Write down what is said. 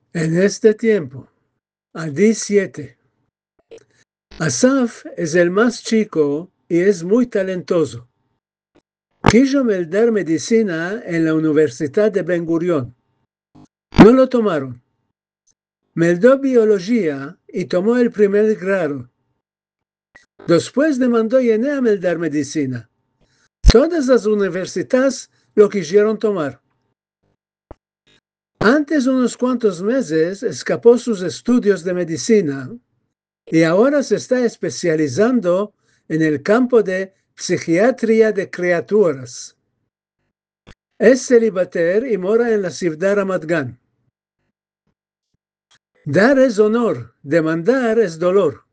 En este tiempo, Adi 7. Asaf es el más chico y es muy talentoso. Quiso meter medicina en la Universidad de Ben Gurión. No lo tomaron. Meldó biología y tomó el primer grado. Después demandó a meldar medicina. Todas las universidades lo quisieron tomar. Antes de unos cuantos meses escapó sus estudios de medicina y ahora se está especializando en el campo de psiquiatría de criaturas. Es celibater y mora en la ciudad de Ramat Gan. Dar es honor, demandar es dolor.